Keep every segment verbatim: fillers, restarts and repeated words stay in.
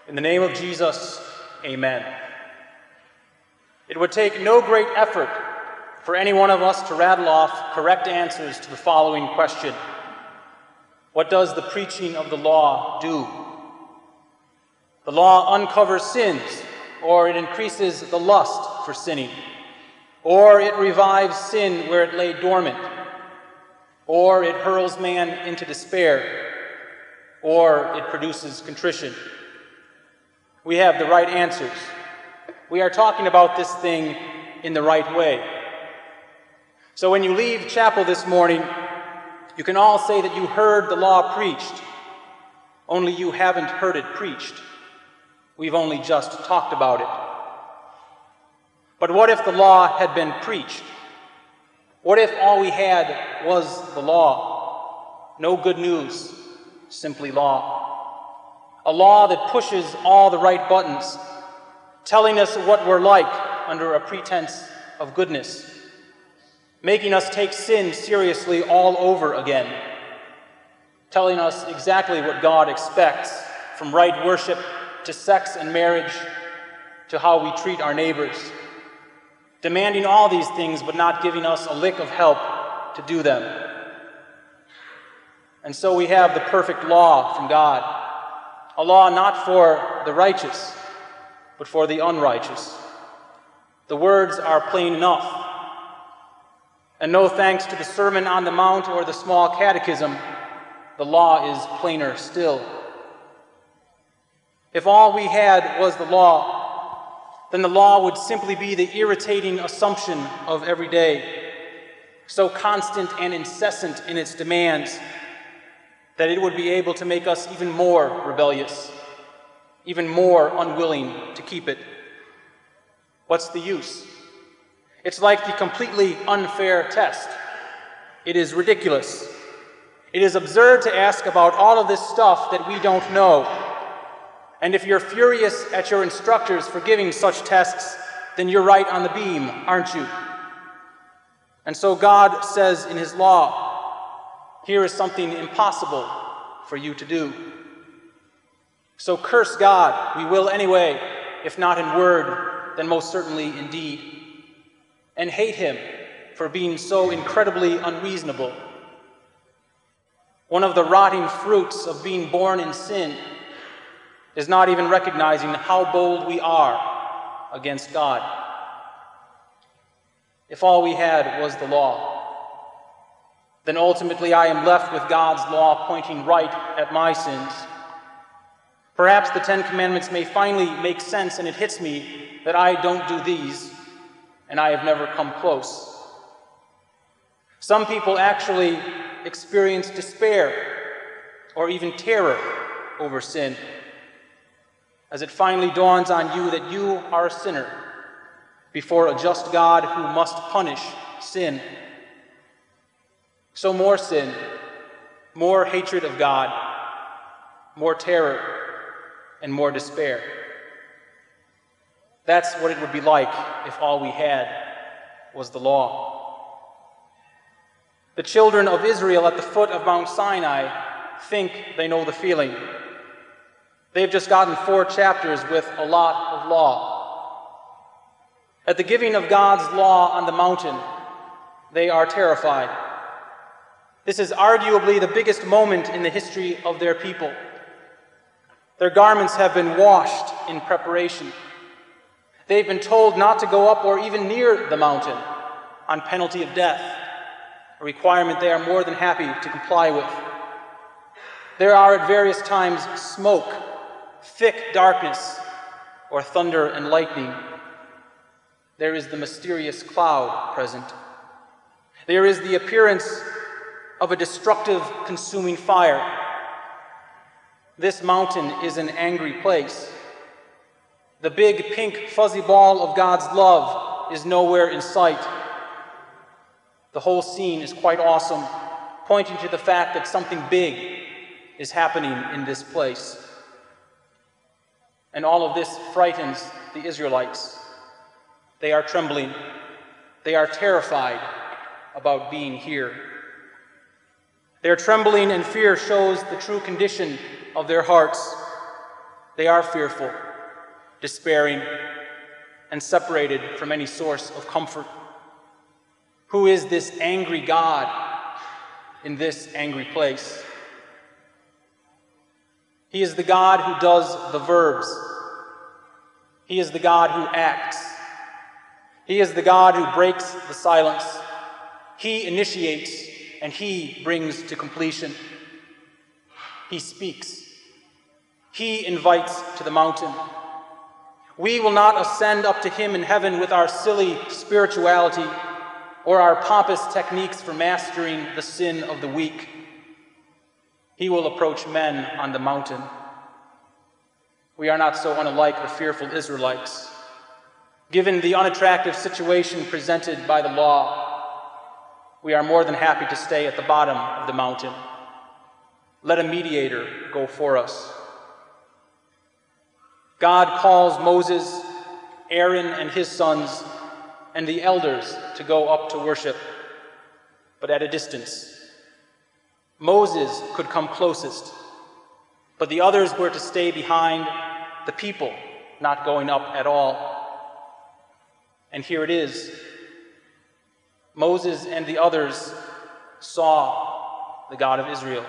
In the name of Jesus, amen. It would take no great effort for any one of us to rattle off correct answers to the following question: what does the preaching of the law do? The law uncovers sins, or it increases the lust for sinning, or it revives sin where it lay dormant, or it hurls man into despair, or it produces contrition. We have the right answers. We are talking about this thing in the right way. So when you leave chapel this morning, you can all say that you heard the law preached, only you haven't heard it preached. We've only just talked about it. But what if the law had been preached? What if all we had was the law? No good news, simply law. A law that pushes all the right buttons, telling us what we're like under a pretense of goodness, making us take sin seriously all over again, telling us exactly what God expects, from right worship to sex and marriage to how we treat our neighbors, demanding all these things but not giving us a lick of help to do them. And so we have the perfect law from God, a law not for the righteous, but for the unrighteous. The words are plain enough. And no thanks to the Sermon on the Mount or the small catechism, the law is plainer still. If all we had was the law, then the law would simply be the irritating assumption of every day, so constant and incessant in its demands that it would be able to make us even more rebellious, even more unwilling to keep it. What's the use? It's like the completely unfair test. It is ridiculous. It is absurd to ask about all of this stuff that we don't know. And if you're furious at your instructors for giving such tests, then you're right on the beam, aren't you? And so God says in His law, here is something impossible for you to do. So curse God, we will anyway, if not in word, then most certainly in deed. And hate Him for being so incredibly unreasonable. One of the rotting fruits of being born in sin is not even recognizing how bold we are against God. If all we had was the law, then ultimately I am left with God's law pointing right at my sins. Perhaps the Ten Commandments may finally make sense, and it hits me that I don't do these, and I have never come close. Some people actually experience despair or even terror over sin, as it finally dawns on you that you are a sinner before a just God who must punish sin. So more sin, more hatred of God, more terror, and more despair. That's what it would be like if all we had was the law. The children of Israel at the foot of Mount Sinai think they know the feeling. They've just gotten four chapters with a lot of law. At the giving of God's law on the mountain, they are terrified. This is arguably the biggest moment in the history of their people. Their garments have been washed in preparation. They've been told not to go up or even near the mountain on penalty of death, a requirement they are more than happy to comply with. There are at various times smoke, thick darkness, or thunder and lightning. There is the mysterious cloud present. There is the appearance of a destructive, consuming fire. This mountain is an angry place. The big, pink, fuzzy ball of God's love is nowhere in sight. The whole scene is quite awesome, pointing to the fact that something big is happening in this place. And all of this frightens the Israelites. They are trembling. They are terrified about being here. Their trembling and fear shows the true condition of their hearts. They are fearful, despairing, and separated from any source of comfort. Who is this angry God in this angry place? He is the God who does the verbs. He is the God who acts. He is the God who breaks the silence. He initiates and he brings to completion. He speaks. He invites to the mountain. We will not ascend up to him in heaven with our silly spirituality or our pompous techniques for mastering the sin of the weak. He will approach men on the mountain. We are not so unlike the fearful Israelites. Given the unattractive situation presented by the law, we are more than happy to stay at the bottom of the mountain. Let a mediator go for us. God calls Moses, Aaron and his sons, and the elders to go up to worship, but at a distance. Moses could come closest, but the others were to stay behind, the people not going up at all. And here it is. Moses and the others saw the God of Israel.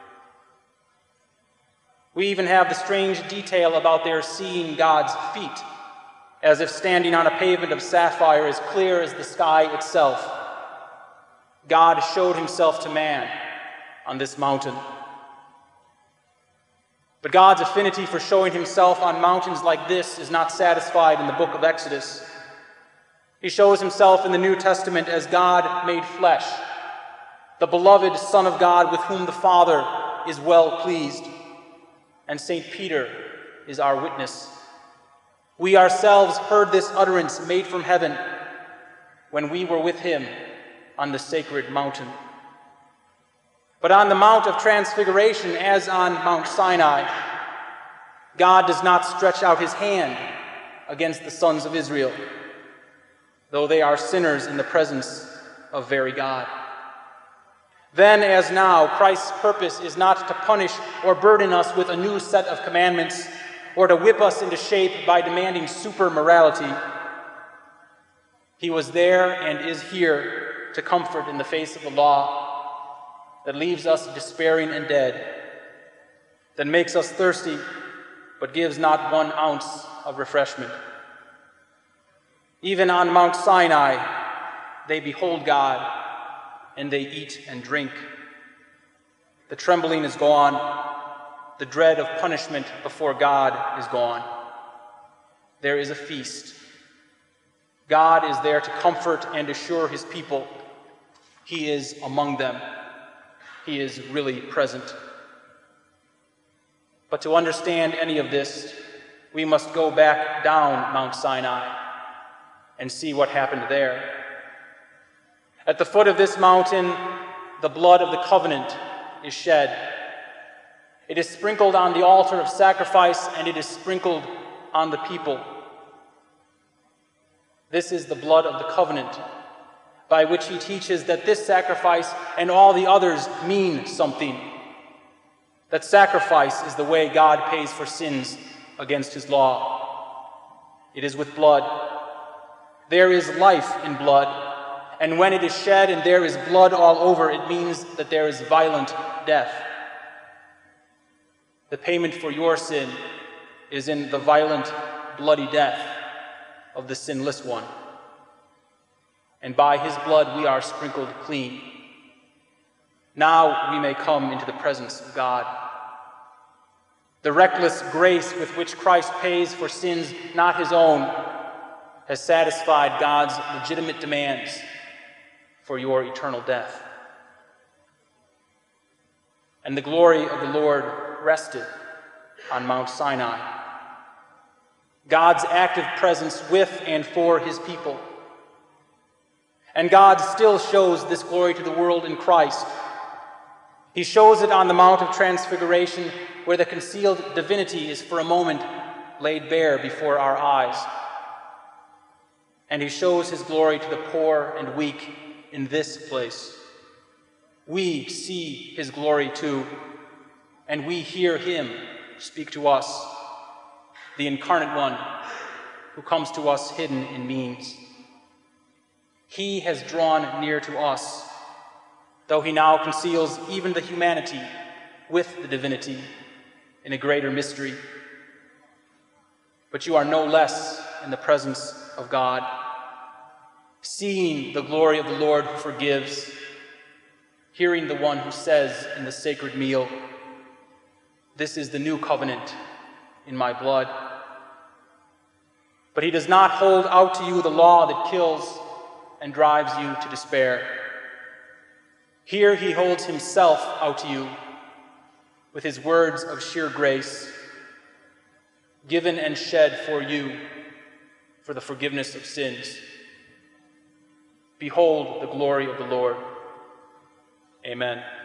We even have the strange detail about their seeing God's feet, as if standing on a pavement of sapphire as clear as the sky itself. God showed himself to man on this mountain. But God's affinity for showing himself on mountains like this is not satisfied in the book of Exodus. He shows himself in the New Testament as God made flesh, the beloved Son of God with whom the Father is well pleased. And Saint Peter is our witness. We ourselves heard this utterance made from heaven when we were with him on the sacred mountain. But on the Mount of Transfiguration, as on Mount Sinai, God does not stretch out his hand against the sons of Israel, though they are sinners in the presence of very God. Then, as now, Christ's purpose is not to punish or burden us with a new set of commandments or to whip us into shape by demanding super morality. He was there and is here to comfort in the face of the law that leaves us despairing and dead, that makes us thirsty but gives not one ounce of refreshment. Even on Mount Sinai, they behold God and they eat and drink. The trembling is gone. The dread of punishment before God is gone. There is a feast. God is there to comfort and assure his people. He is among them. He is really present. But to understand any of this, we must go back down Mount Sinai and see what happened there. At the foot of this mountain, the blood of the covenant is shed. It is sprinkled on the altar of sacrifice, and it is sprinkled on the people. This is the blood of the covenant, by which he teaches that this sacrifice and all the others mean something. That sacrifice is the way God pays for sins against his law. It is with blood. There is life in blood. And when it is shed and there is blood all over, it means that there is violent death. The payment for your sin is in the violent, bloody death of the sinless one. And by his blood we are sprinkled clean. Now we may come into the presence of God. The reckless grace with which Christ pays for sins not his own has satisfied God's legitimate demands for your eternal death. And the glory of the Lord rested on Mount Sinai. God's active presence with and for his people. And God still shows this glory to the world in Christ. He shows it on the Mount of Transfiguration, where the concealed divinity is for a moment laid bare before our eyes. And he shows his glory to the poor and weak in this place. We see his glory too, and we hear him speak to us the incarnate one who comes to us hidden in means. He has drawn near to us, though he now conceals even the humanity with the divinity in a greater mystery. But you are no less in the presence of God, seeing the glory of the Lord who forgives, hearing the one who says in the sacred meal, "This is the new covenant in my blood." But he does not hold out to you the law that kills and drives you to despair. Here he holds himself out to you with his words of sheer grace, given and shed for you for the forgiveness of sins. Behold the glory of the Lord. Amen.